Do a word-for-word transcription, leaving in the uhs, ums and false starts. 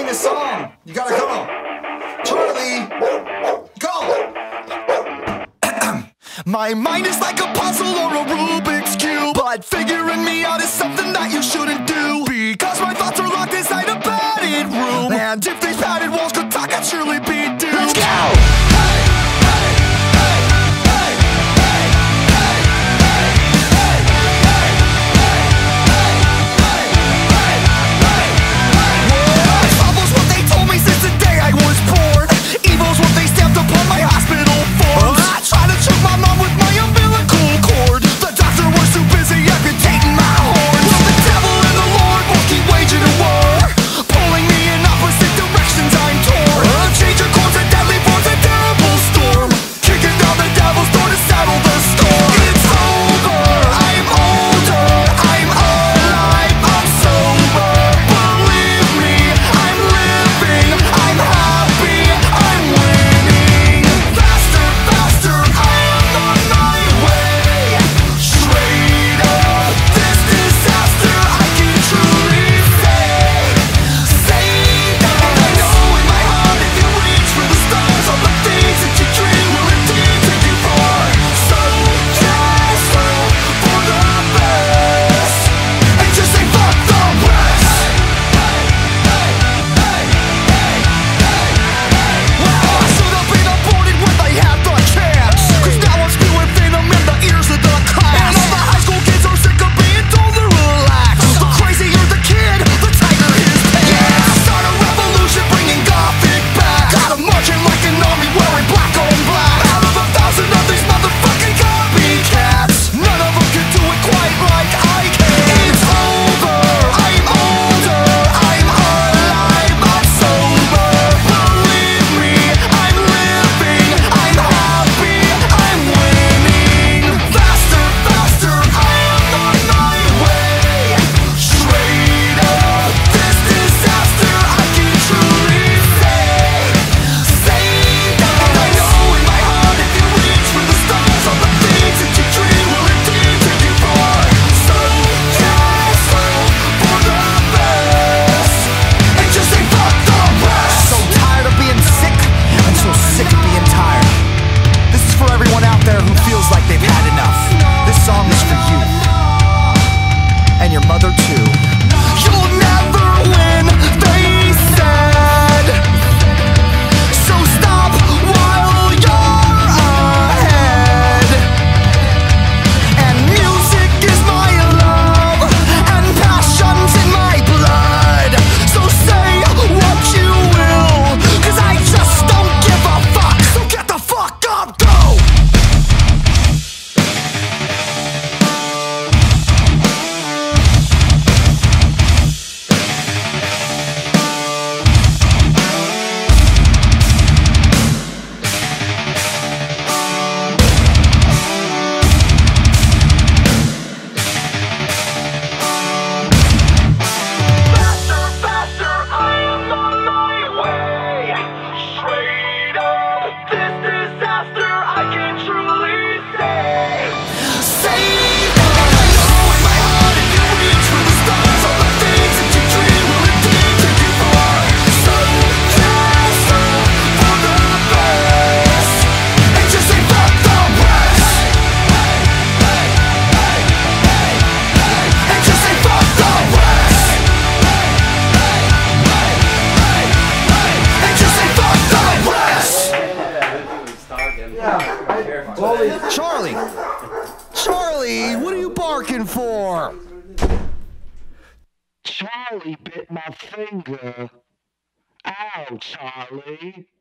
a song. You gotta come. Charlie, go. My mind is like a puzzle or a Rubik's Cube, but figuring me out is something that you shouldn't do, because my thoughts are locked inside a padded room, and if these padded walls could talk, I'd surely be doomed. Let's go! Charlie! Charlie, what are you barking for? Charlie bit my finger. Ow, Charlie.